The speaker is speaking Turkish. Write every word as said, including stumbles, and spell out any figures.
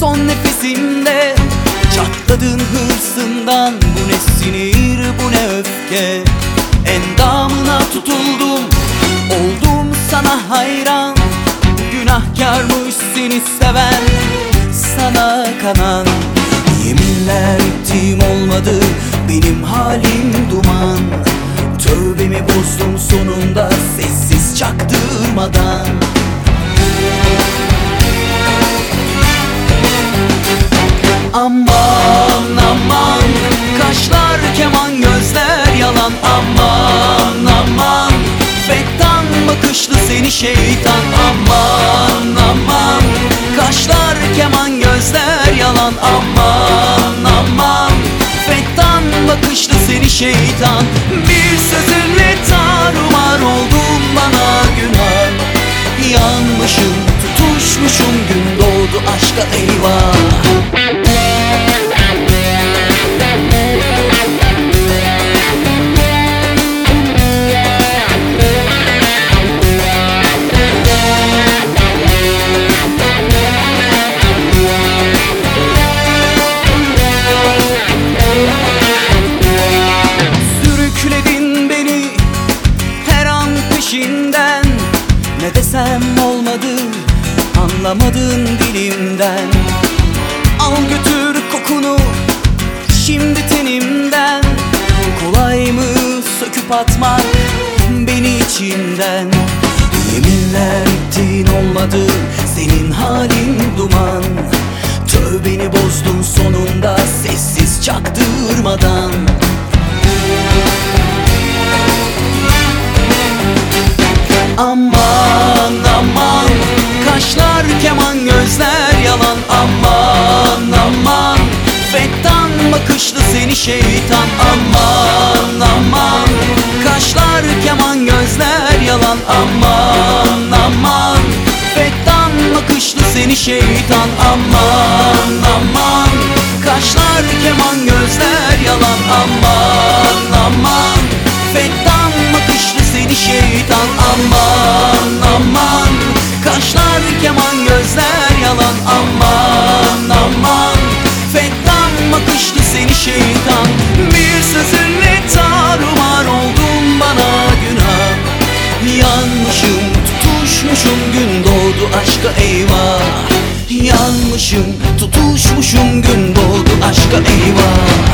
son nefesimde. Çatladın hırsından, bu ne sinir bu ne öfke. Endamına tutuldum, oldum sana hayran. Günahkarmış seni seven, sana kanan. Yeminler ettiğim olmadı, benim halim duman. Tövbemi bozdum sonunda, sessiz çaktırmadan. Aman aman, kaşlar keman gözler yalan. Aman aman, fettan bakışlı seni şeytan. Aman aman, kaşlar keman gözler yalan. Aman aman, fettan bakışlı seni şeytan. Bir sözünle tarumar oldum, bana günah. Yanmışım, tutuşmuşum, gün doğdu aşka eyvah. Ne desem olmadı, anlamadın dilimden. Al götür kokunu şimdi tenimden. Kolay mı söküp atmak beni içinden? Yeminler ettiğin olmadı, senin halin duman. Tövbeni bozdun sonunda, sessiz çaktırmadan. Aman aman, kaşlar keman gözler yalan. Aman aman, fettan bakışlı seni şeytan. Aman aman, kaşlar keman gözler yalan. Aman aman, fettan bakışlı seni şeytan. Aman aman, kaşlar keman gözler yalan. Aman aman, fettan bakışlı seni şeytan. Aman aman, kaşlar keman gözler yalan. Aman aman, fettan bakışlı seni şeytan. Bir sözünle tarumar oldum, bana günah. Yanmışım, tutuşmuşum, gün doğdu aşka eyvah. Yanmışım, tutuşmuşum, gün doğdu aşka eyvah.